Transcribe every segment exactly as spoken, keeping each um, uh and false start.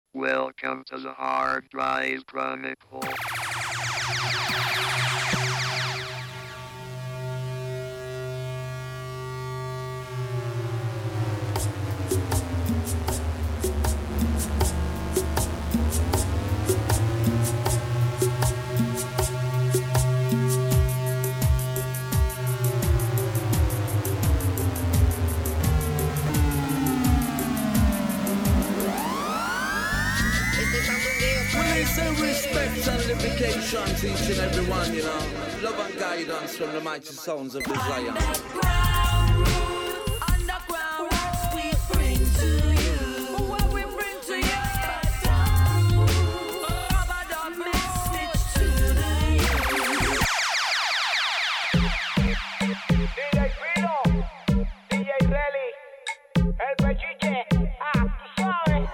Welcome to the Hard Drive Chronicle. To each and everyone, you know, love and guidance from the mighty sounds of Zion. Underground roots, underground roots we bring to you. What we bring to you. Rubber dub message to the youth. D J Fido, D J Relly, El Pechiche, ah, tú sabes.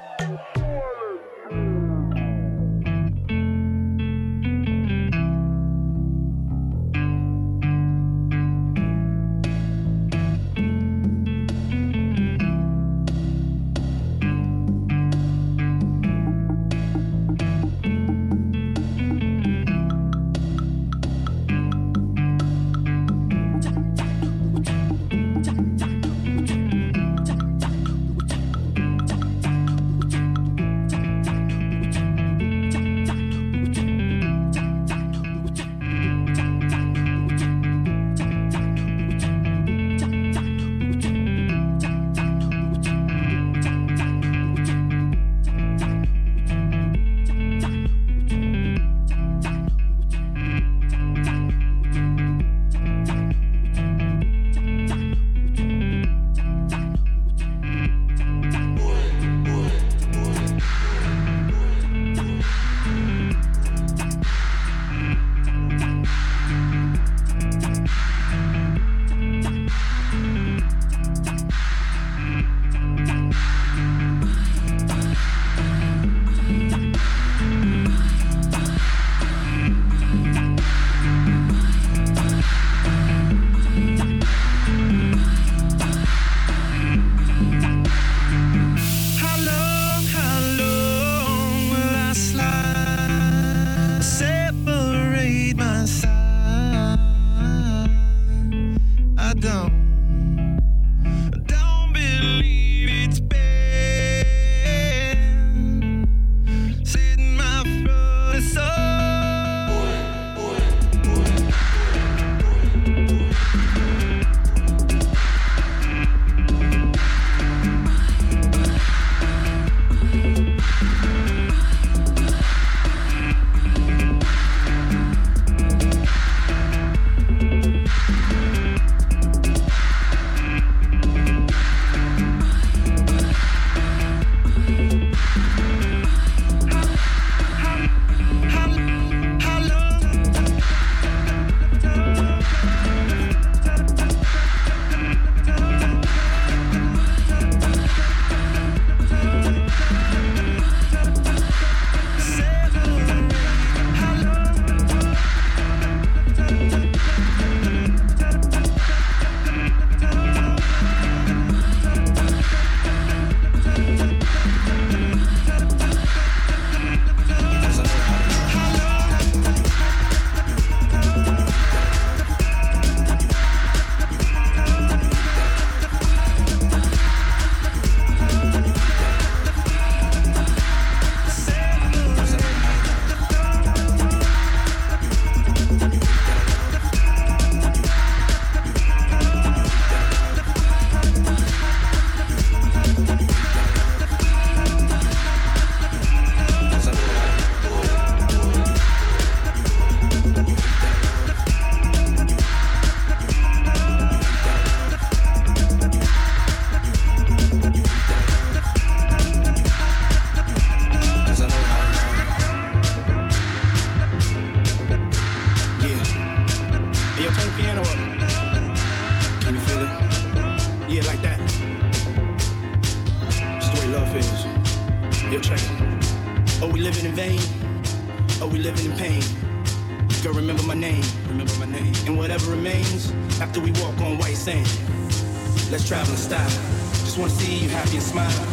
Girl, remember my name, remember my name. And whatever remains after we walk on white sand. Let's travel in style. Just wanna see you happy and smile.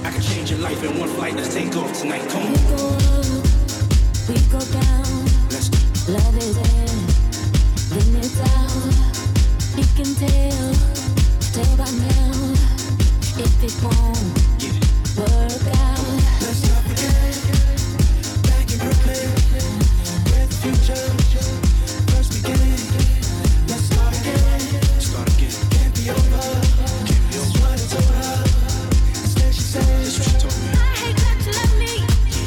I can change your life in one flight. Let's take off tonight. Come on. We go up, we go down. Let's go. Love is in, then it's out. You can tell, tell by now, if it won't Yeah. work out. Let's not forget, back in Brooklyn, where the future first began. Let's start again. Start again. Can't be over. Can't be over. That's what I told her. Instead she said, that's what she told me. I hate that you love me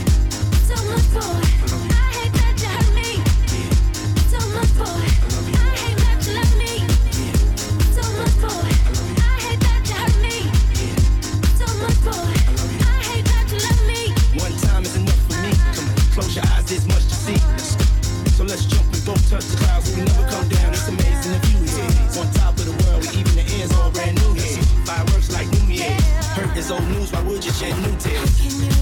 so much, boy. I hate that you hurt me so much, boy. I hate that you love me so much, boy. I hate that you hurt me so much, boy. I hate that you love me. One time is enough for me. Come on, close your eyes, there's much to see. Let's go. So let's jump and both touch the clouds. We never come down. It's amazing if you here. On top of the world, even the air's all brand new here. Fireworks like New Year's. Hurt is old news. Why would you shed new tears? Can you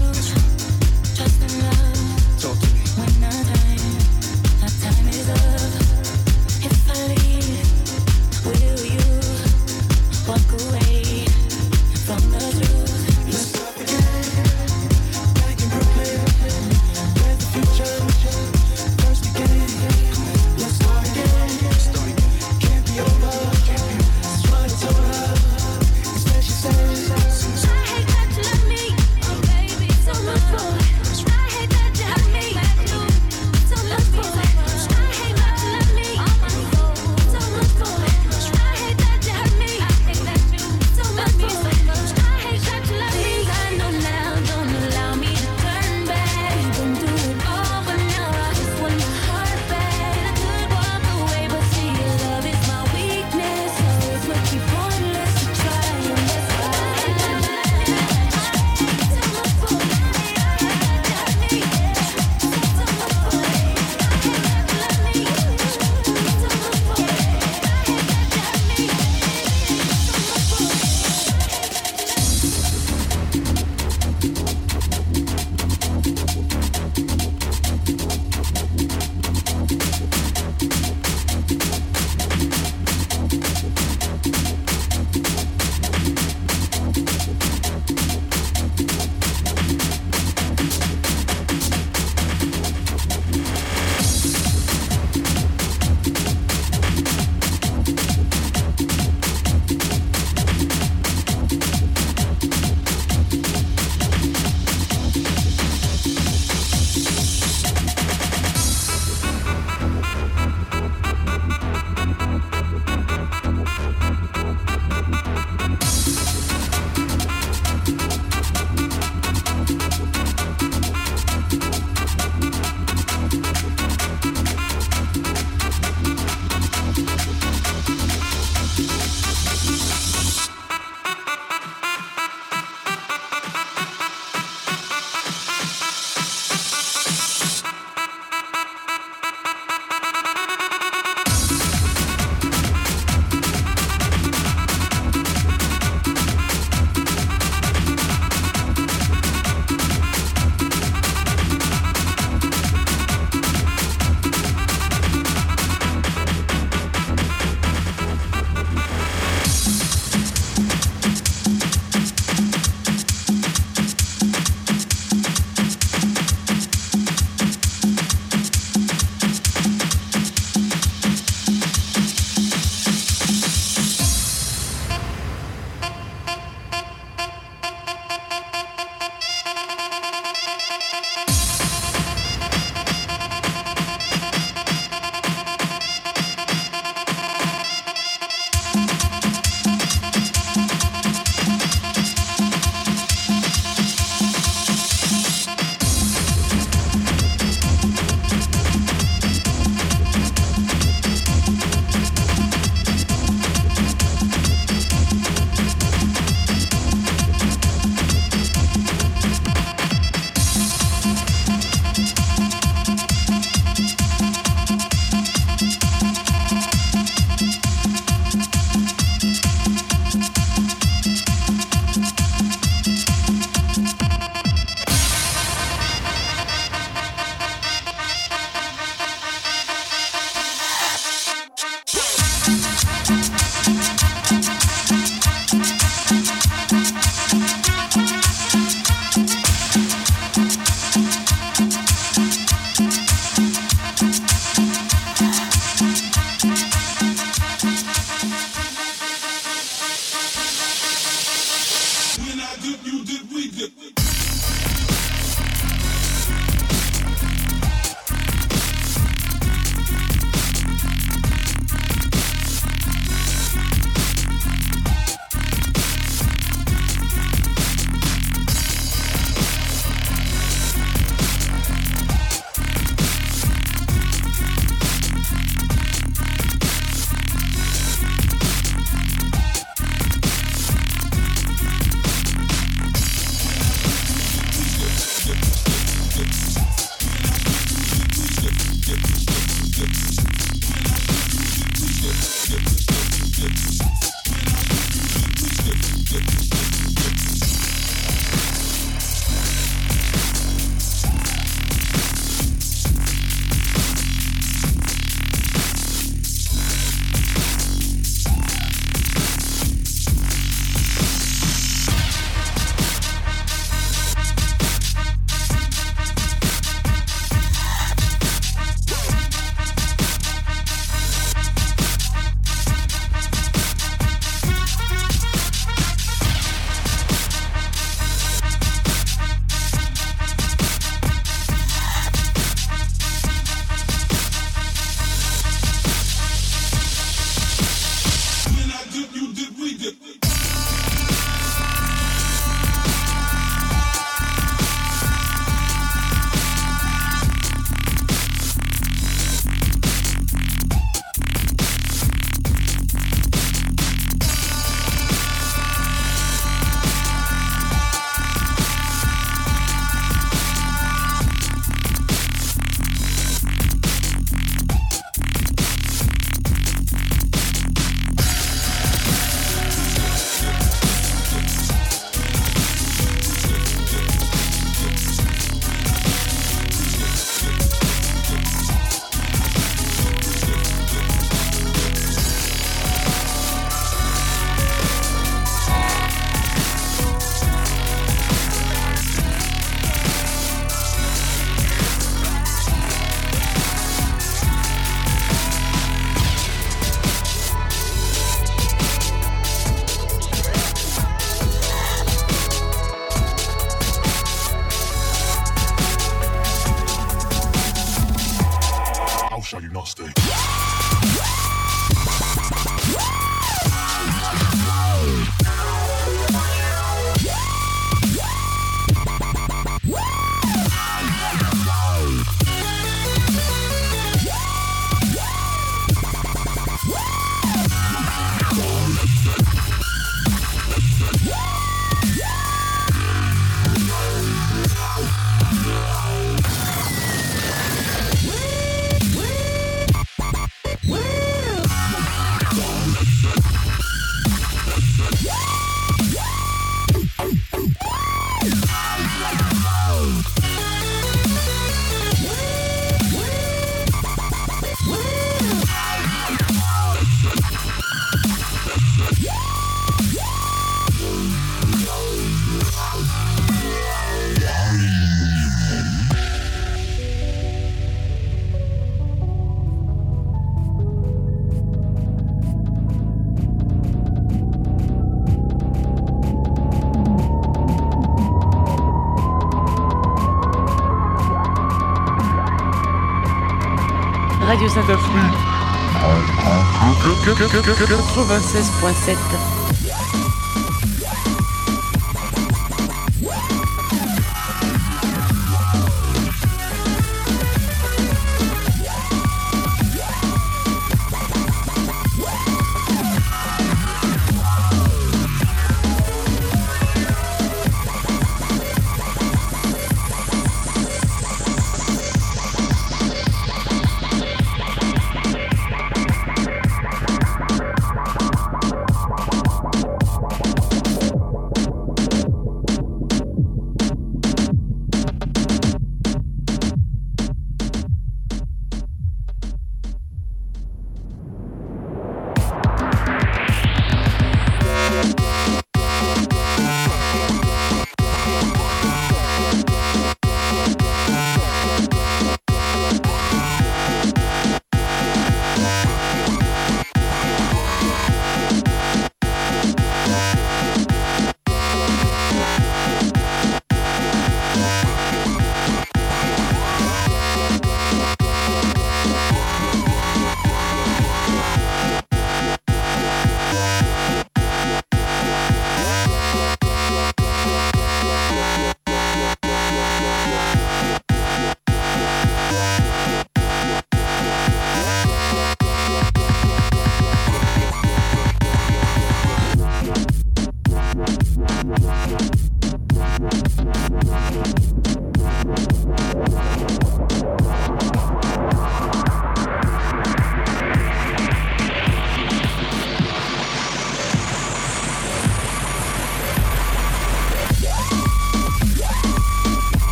trust in love Talk to me. when our time, our time is up? If I leave, will you walk away from the truth? Let's start again. Back in Brooklyn, where the future first began. Let's start again. Start again. Can't be over. That's what I told her. Instead she said, I hate that you love me, oh baby, so much, boy. I hate that you hurt me so much, boy. I hate that you love me so much, boy. I hate that you hurt me so much, boy. I hate that you love me. I know now, don't allow me to turn back. Been through it all, but now I just want my heart back. I could walk away, but see, your love is my weakness. So it's what you pointless to try and let's go. I hate that you love me so much, boy. I hate that you hurt me so much, boy. I hate that you love me so much, boy. I hate that you hurt Namaste. Radio Saint-Afrique quatre-vingt-seize point sept.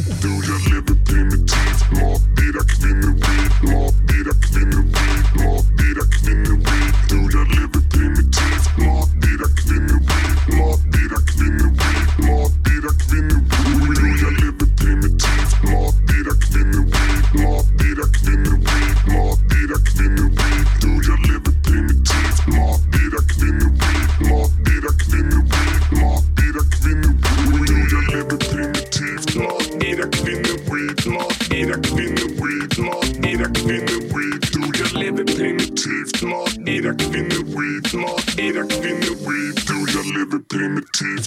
Du, jag lever primitivt. Mat, bira, kvinnor, weed. Mat, bira, kvinnor, weed. Mat, bira, kvinnor, weed. Du, jag lever primitivt. Mat, bira, kvinnor, weed. Mat, bira, kvinnor, weed. Mat, bira, kvinnor, weed. Du, jag lever primitivt. Mat, bira, kvinnor, weed. Mat, bira, kvinnor, weed. Mat, bira, kvinnor, weed. Du, jag lever primitivt. Mat, bira, kvinnor, weed. Mat, bira, kvinnor, weed. Mat, bira, kvinnor, weed. Du, jag lever primitivt. Mat, bira, kvinnor, weed. Mat, bira, kvinnor, weed. Mat, bira, kvinnor, weed. Du, jag lever primitivt. Mat, bira, kvinnor, weed. Mat, bira, kvinnor, weed. Du, jag lever primitivt.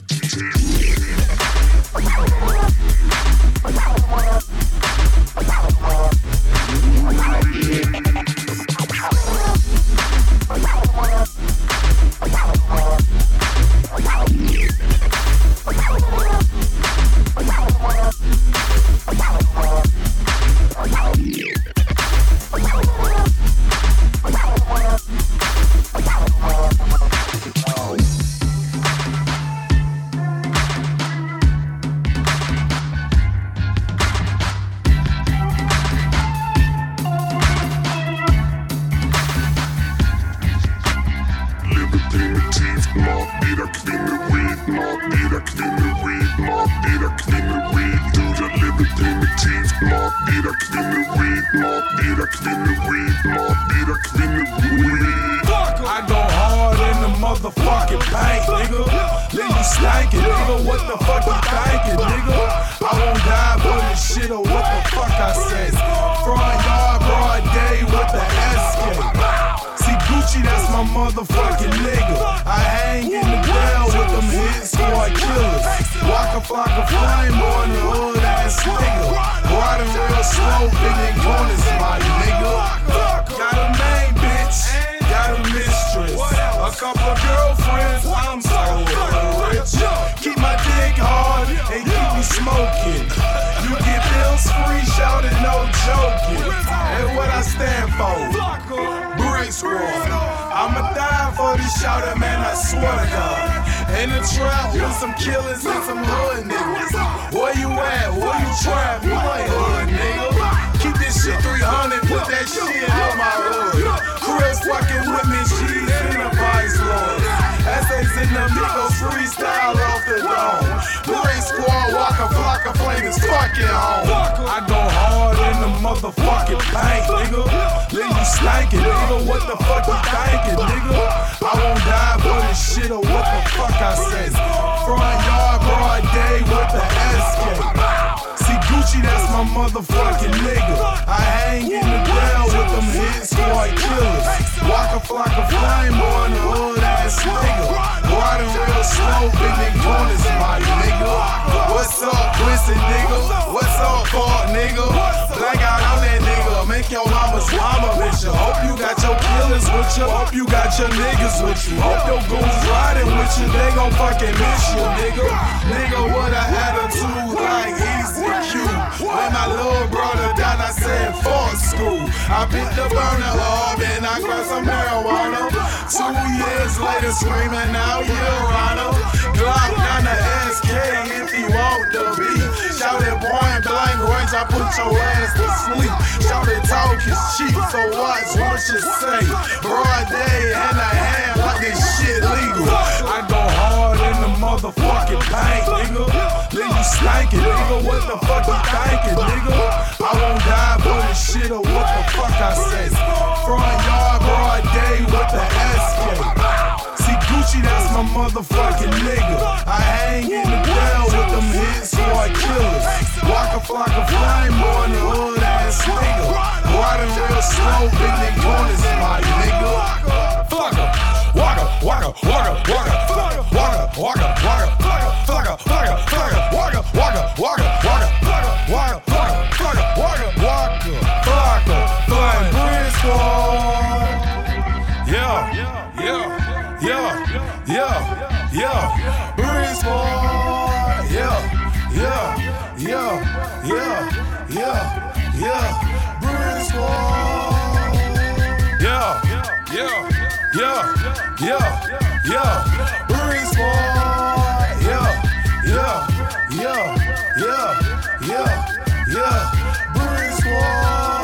yeah, yeah, yeah. Yeah, Breeze Wall.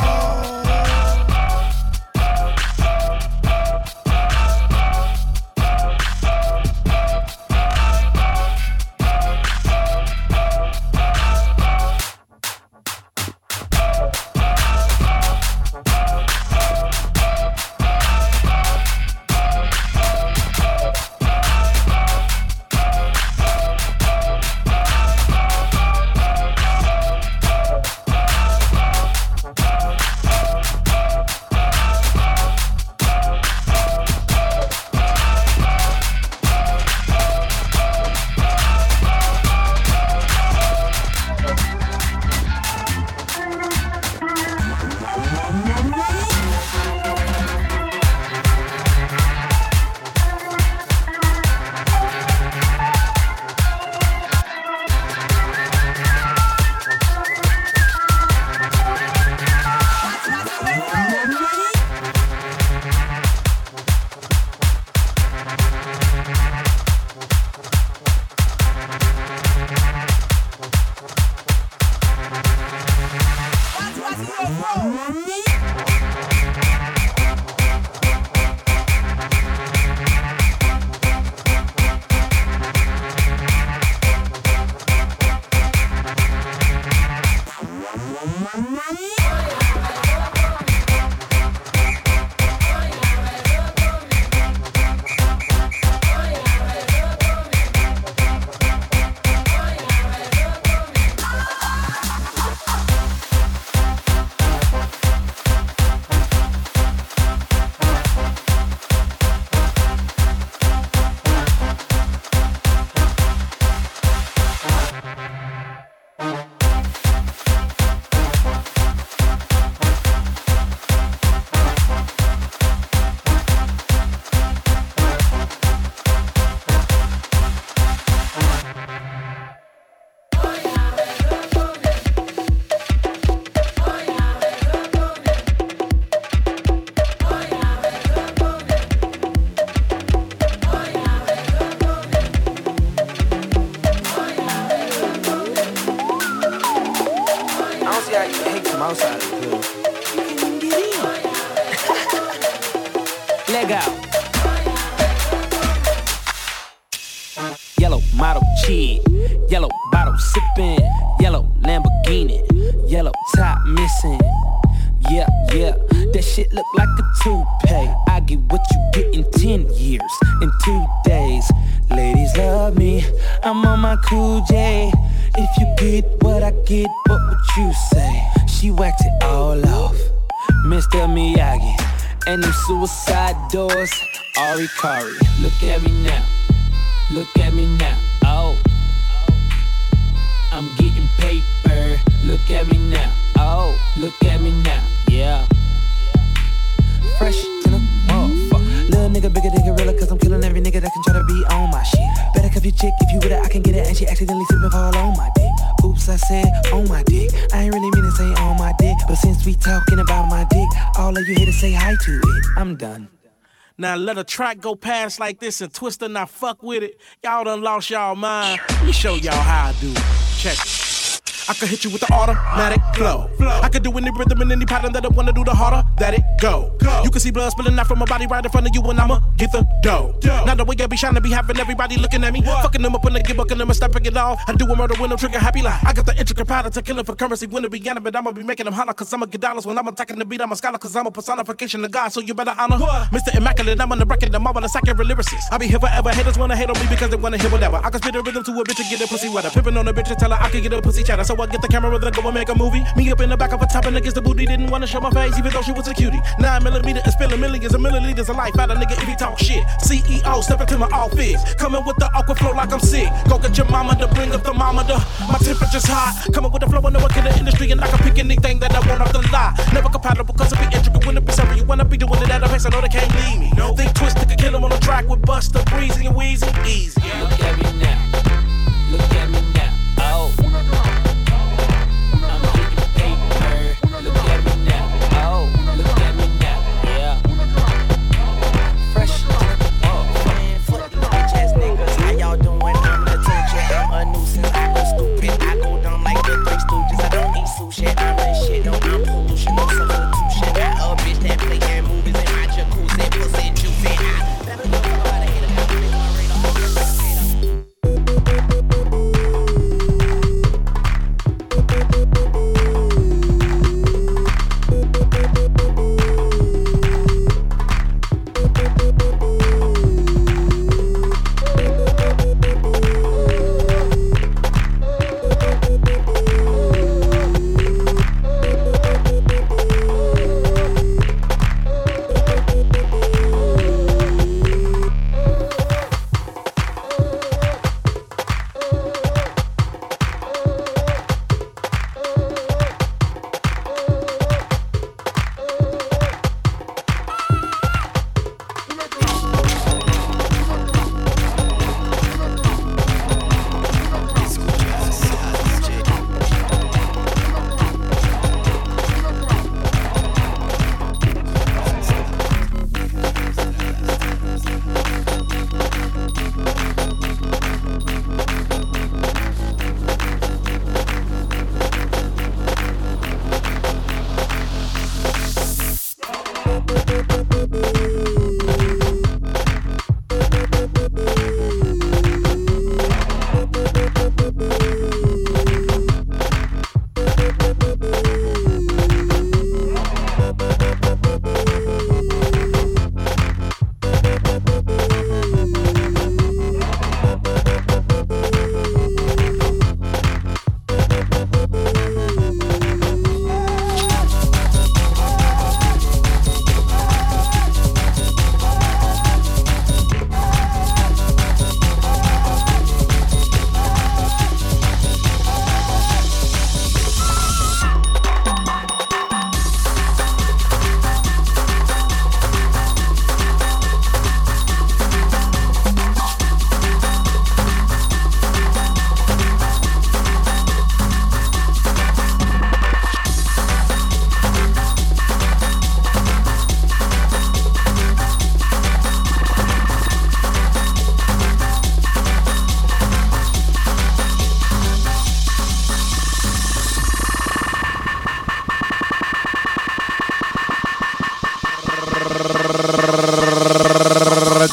Leg out. Yellow model kid, yellow bottle sipping, yellow Lamborghini, yellow top missing. Yeah, yeah, that shit look like a toupee. I get what you get in ten years, in two days. Ladies love me, I'm on my cool J. If you get what I get, what would you say? She whacked it all off, Mister Miyagi. And them suicide doors, Ari Kari. Look at me now, look at me now, oh. I'm getting paper, look at me now, oh. Look at me now, yeah. Fresh to the motherfucker. Little nigga bigger than gorilla, cause I'm killing every nigga that can try to be on my shit. Better cuff your chick, if you with it, I can get it. And she accidentally slip and fall on my dick. Oops, I said on my dick. I ain't really mean to say on my dick, but since we talking about my dick, all of you here to say hi to it. I'm done. Now let a track go past like this and Twister not fuck with it. Y'all done lost y'all mind. Let me show y'all how I do it. Check it. I can hit you with the automatic flow. I can do any rhythm and any pattern that I wanna do, the harder that it go. You can see blood spilling out from my body right in front of you, and I'ma get the dough. Now the way I be shining, be having everybody looking at me. Fucking them up when they get bucking them and stepping it off. I do a murder when I'm trigger happy like I got the intricate pattern to kill it for currency when it be animate. I'ma be making them holler cause I'ma get dollars when I'm attacking the beat. I'm a scholar cause I'm a personification of God, so you better honor Mister Immaculate. I'm on the record, I'm all a accurate lyricist. I be here forever. Haters wanna hate on me because they wanna hear whatever. I can spit a rhythm to a bitch and get a pussy wetter. Pippin' on a bitch and tell her I can get a pussy chatter. So I get the camera, then go and make a movie. Me up in the back of a top and against the booty. Didn't wanna show my face even though she was a cutie. Nine millimeter and spilling millions of milliliters of life out of nigga if he talk shit. C E O step into my office, coming with the aqua flow like I'm sick. Go get your mama to bring up the thermometer. My temperature's hot, coming with the flow. I know I get the industry and I can pick anything that I want off the lot. Never compatible cause it be intricate when it be serious. When I be doing it at a pace, I know they can't leave me. No. Think Twisted could kill him on the track with Busta, Breezy and Weezy, easy. Yeah. Look at me now, look at me now, oh.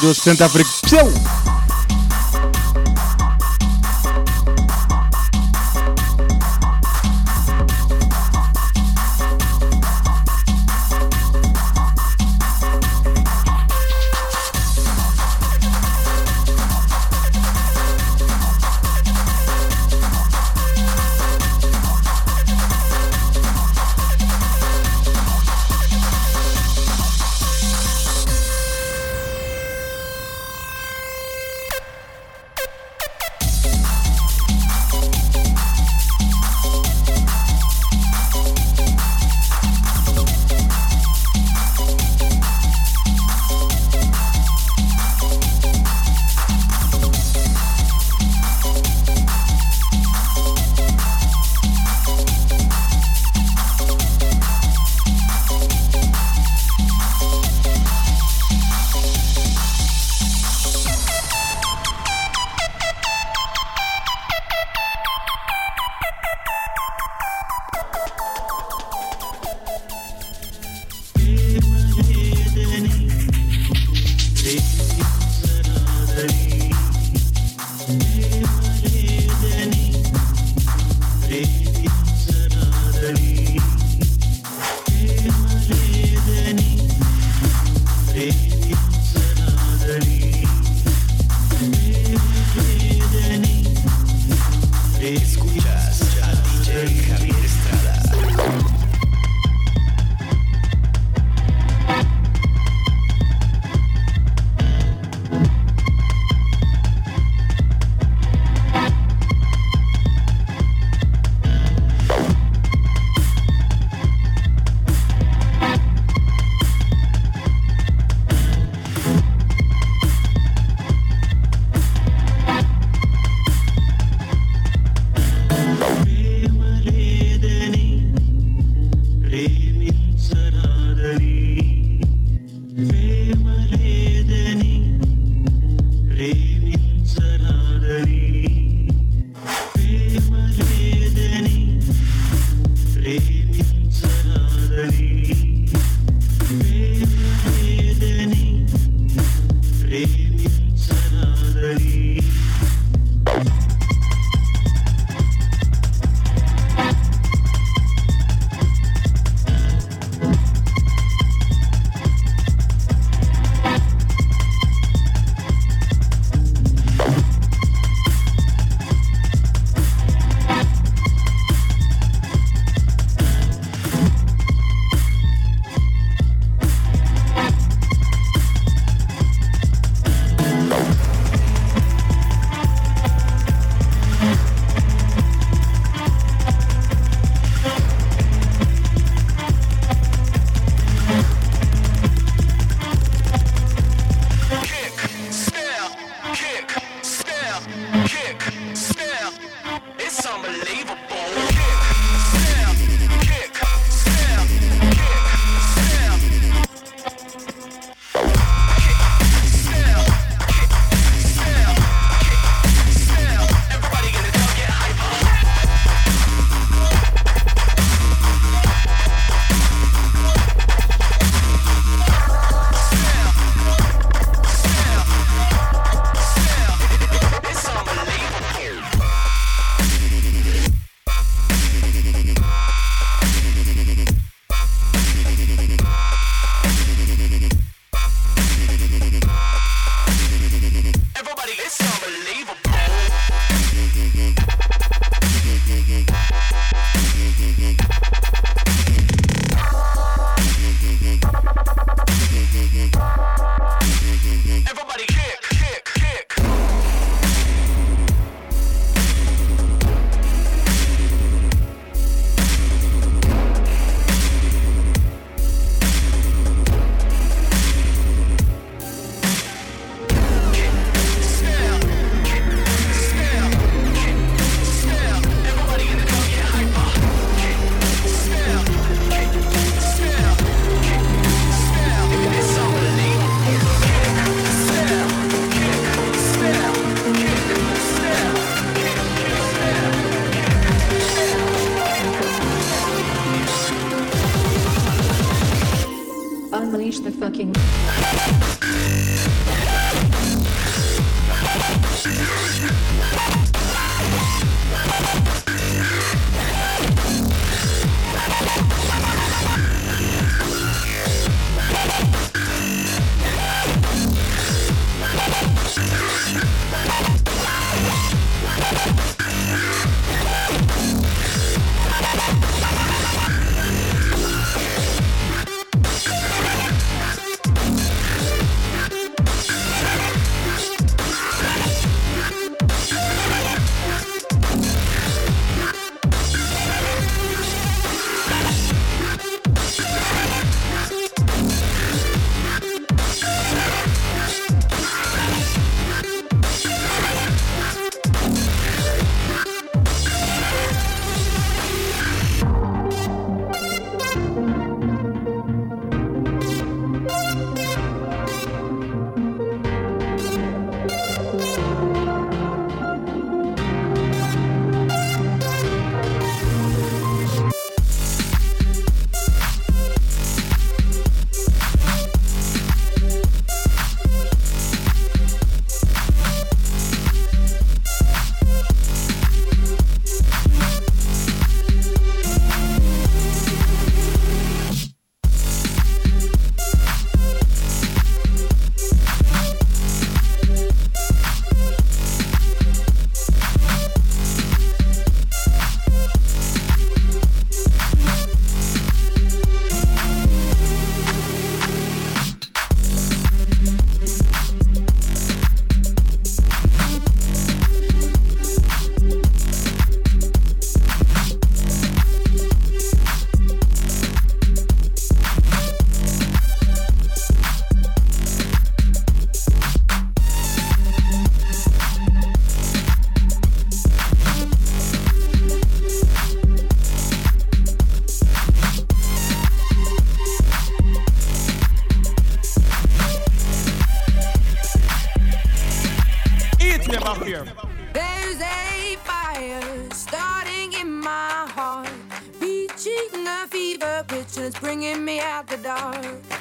do Centro-África. Pseu! Unleash the fucking. reaching a fever pitch and it's bringing me out the dark.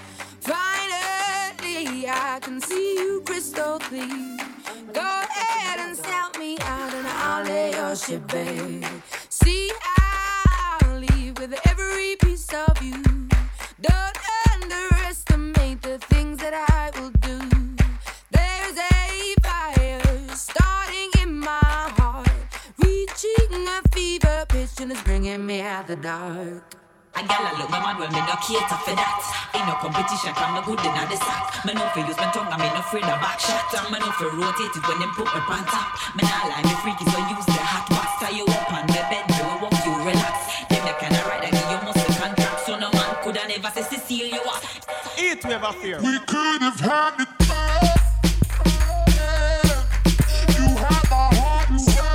Finally, I can see you crystal clear. Go ahead and sell me out and I'll lay your shit, babe. See, I'll leave with every piece of you. Don't underestimate the things that I will do. There's a fire starting in my heart, reaching a fever pitch and it's bringing me out the dark. I got a look, my man, well, me no cater for that. Ain't no competition, come no good in the sack. Me no for use my tongue, I me no afraid of back shot. And me no for rotate it when them put me on top. Me nah lie, me freaky, so use the hot box. Tie you up on the bed, do I walk you relax. Them the kind of ride that give you muscle contract. So no man coulda never say Cecile you what. It never fear. We could have had it all. You had my heart and soul.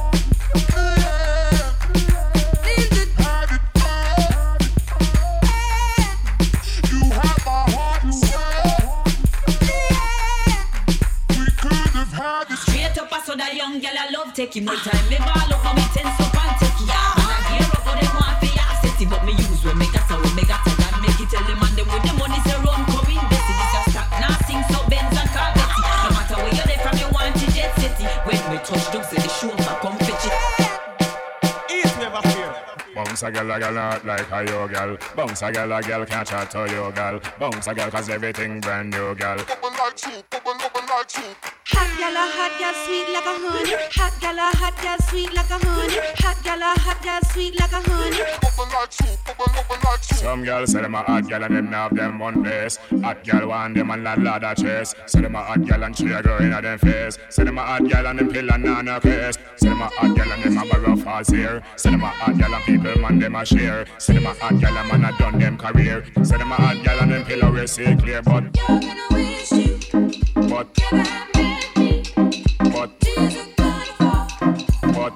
Straight up, I saw that young girl I love taking my time. Me ball up for me tense up and take it. And I gear up for them one for ya set it. But me use when me got her, when me got her. God make it tell them and them with the money say run coming. This is this a stop, now sing so Benz and Corvette. No matter where you're there from, you want to jet city. When we touch down, say the show for come fetch it. It never fear. Bounce a girl, a girl not like a yo girl. Bounce a girl, a girl can't chat to yo girl. Bounce a girl cause everything brand new girl. Bubble like soup, bubble, bubble like soup. Hot gal, a hot gal, sweet like a honey. Hot gal, a hot gal, sweet like a honey. Hot gal, a hot gal, sweet like a honey. Bubble like soup, bubble, bubble like soup. Some girls say them a hot gal and them now have them one place. Hot gal want them and lad lad a chase. Say them a hot gal and she a girl in a them face. Say them a hot gal and them pill and nana case. Say them a hot gal and them a borrow false here. Say them a hot gal and people man them a share. Say them a hot gal and man a done them career. Say them a hot gal and them pill always see clear. But But But But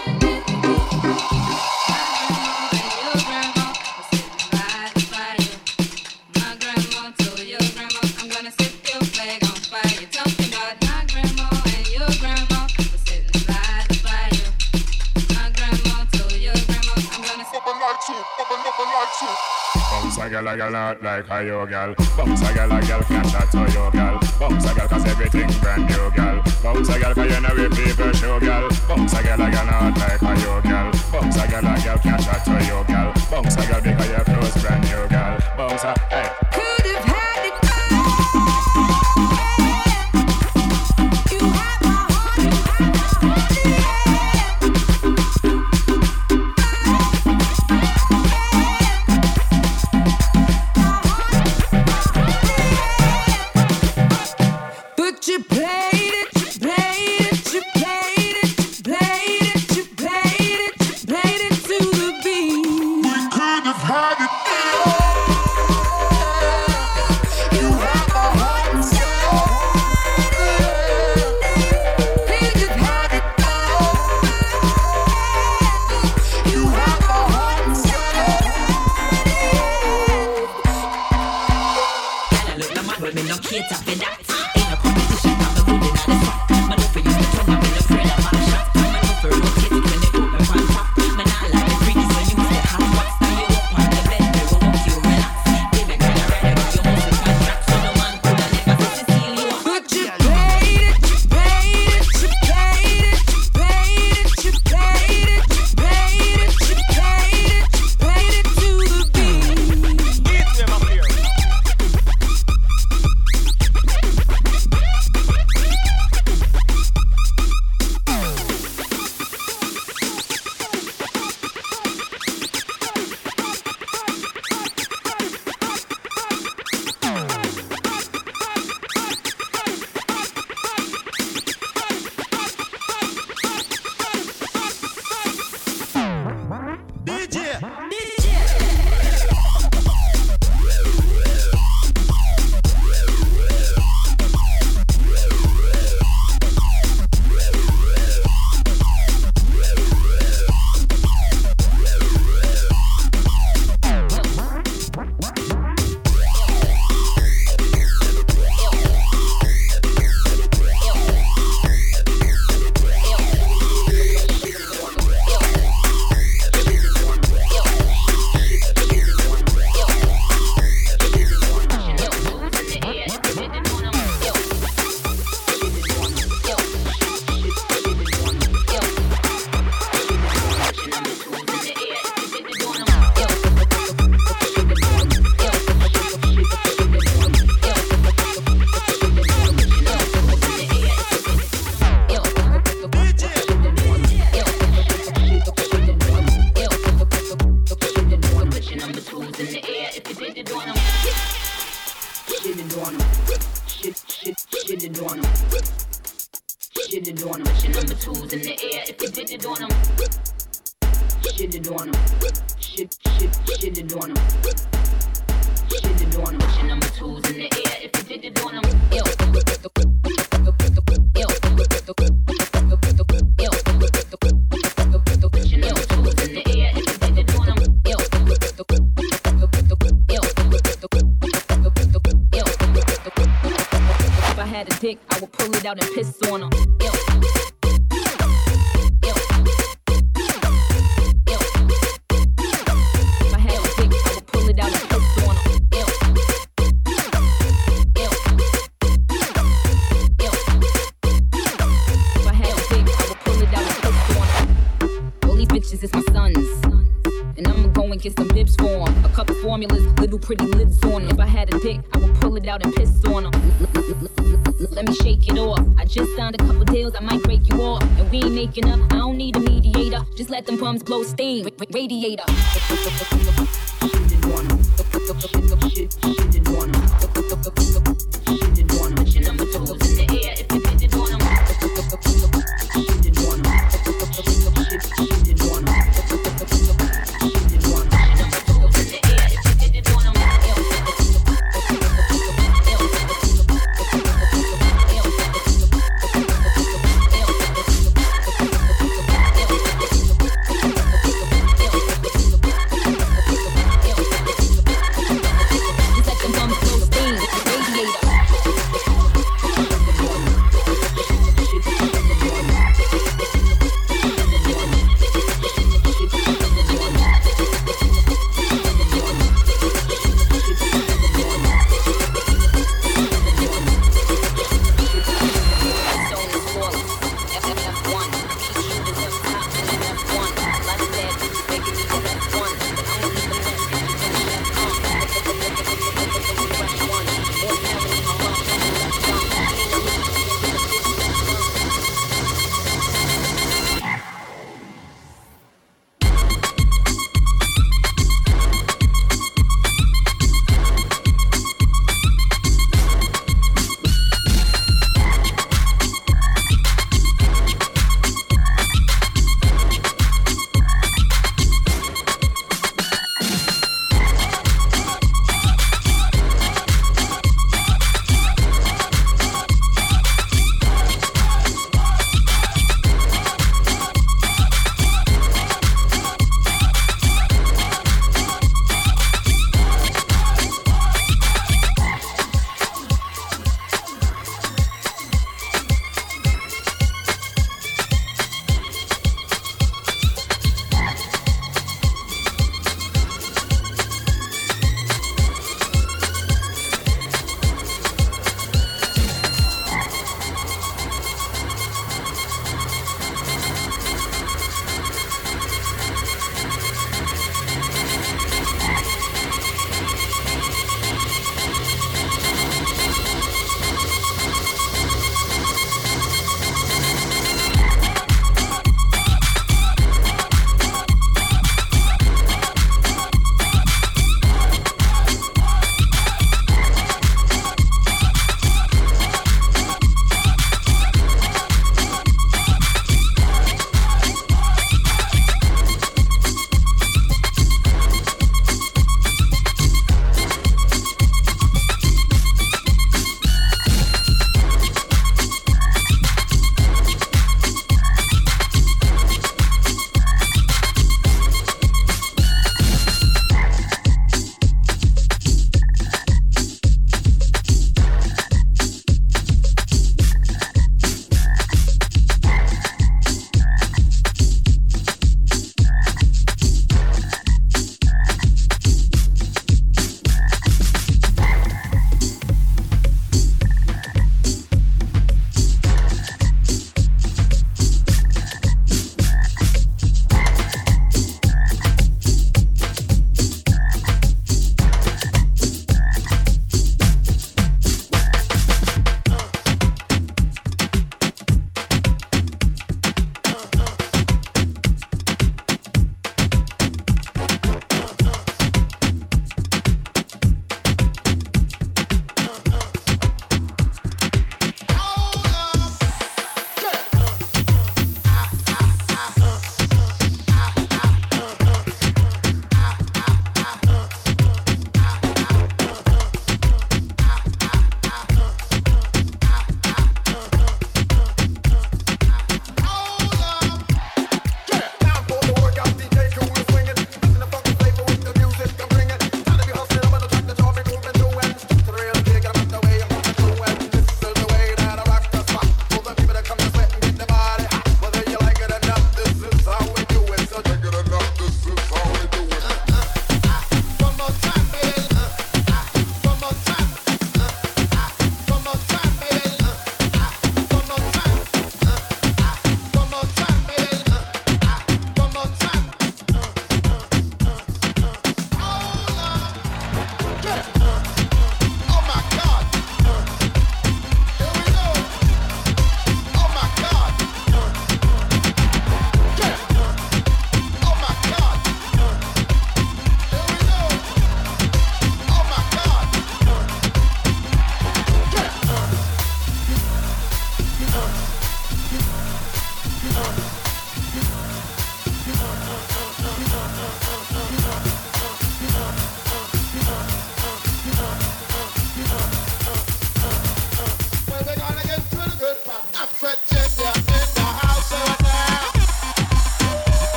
Bounce a girl, a girl not like a yo girl. Bounce a girl, a girl can't chat to yo girl. Bounce a girl cause everything brand new girl. Bounce a girl cause you know we people show girl. Bounce a girl, a girl not like a yo girl. Bounce a girl, a girl can't chat to yo girl. Bounce a girl because your clothes brand new girl. Bounce a, hey. Could have had it all. You had my heart, you had my heart, but you played it, you played it, you played it, you played it, you played it, you played it to the beat. We toes in the air if you did it on them. Shit it on them. Shit, shit, shit it on them. Shit it on them. Put your number twos in the air if you did it on them. Ew. Ew. Ew. Put your number twos in the air if you did it on them. Ew. Ew. If I had a dick, I would pull it out and piss on him. Ew. It's my sons, and I'ma go and get some bibs for 'em. A couple formulas, little pretty lids on 'em. If I had a dick, I would pull it out and piss on 'em. Let me shake it off. I just signed a couple deals, I might break you off. And we ain't making up, I don't need a mediator. Just let them bums blow steam, ra- radiator. Shit it on 'em. Shit, shit it on 'em. Shit it on 'em. Put your number twos in the air if you did it on 'em. Shit it on 'em. Shit, shit it on 'em.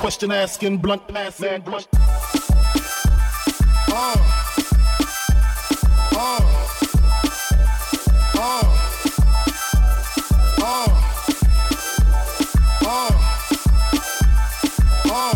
question asking, blunt passing, blunt. Uh. Uh. Uh. Uh. Uh. Uh.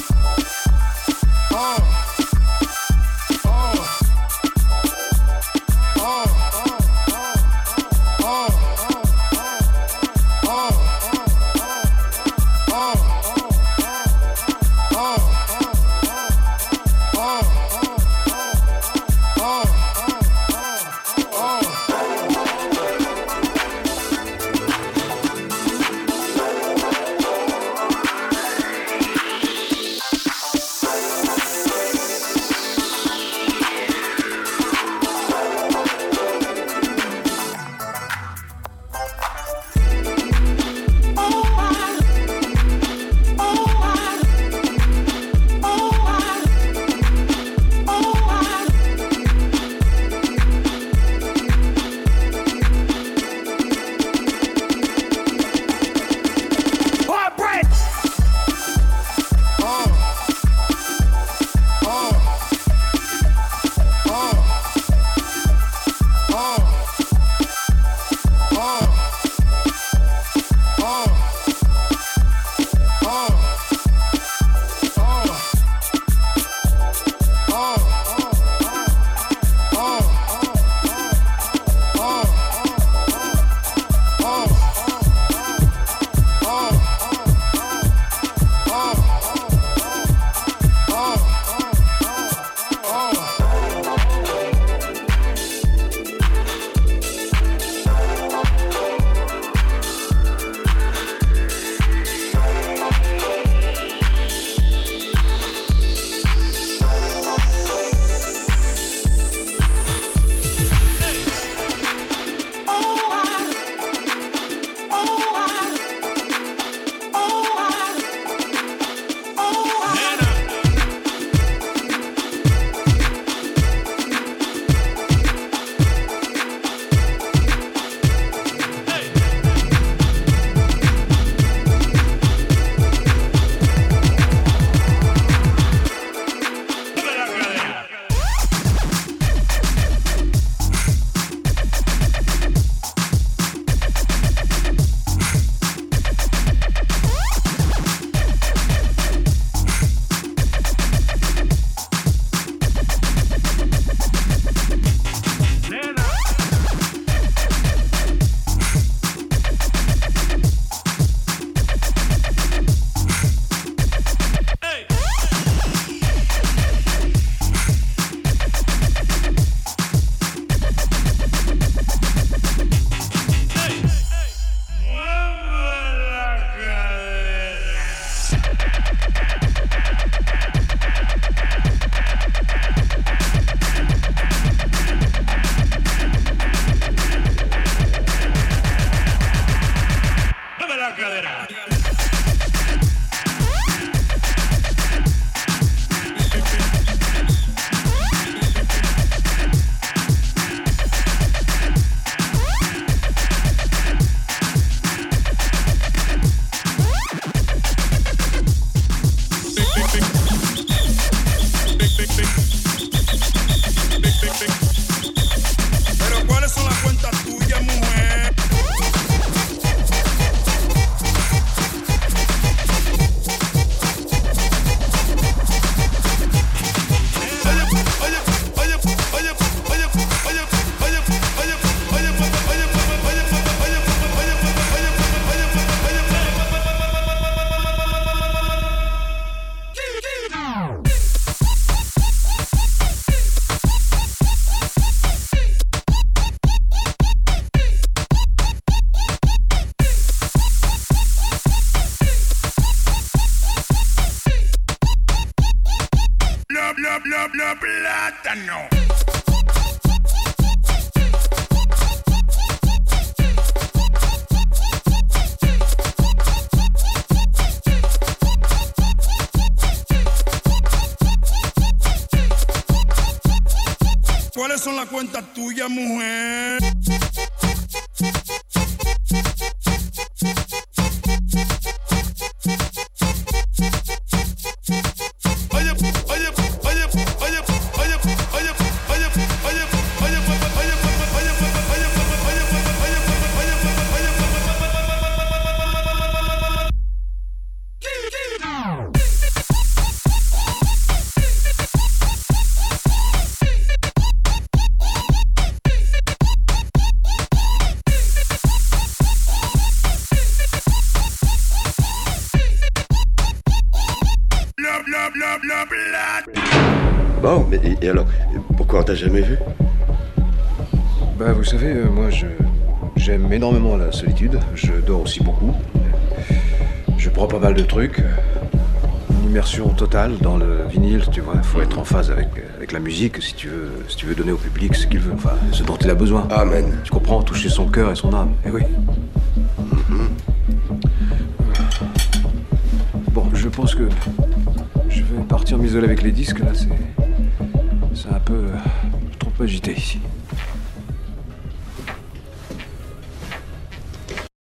plátano. ¿Cuáles son las cuentas tuyas, mujer? Non, mais et, et alors, pourquoi on t'a jamais vu? Bah, vous savez, euh, moi, je j'aime énormément la solitude. Je dors aussi beaucoup. Je prends pas mal de trucs. Une immersion totale dans le vinyle, tu vois. Faut être en phase avec, avec la musique si tu veux, si tu veux donner au public ce qu'il veut, enfin, ce dont il a besoin. Amen. Tu comprends? Toucher son cœur et son âme. Eh oui. Bon, je pense que je vais partir m'isoler avec les disques, là, c'est... C'est un peu... trop agité ici.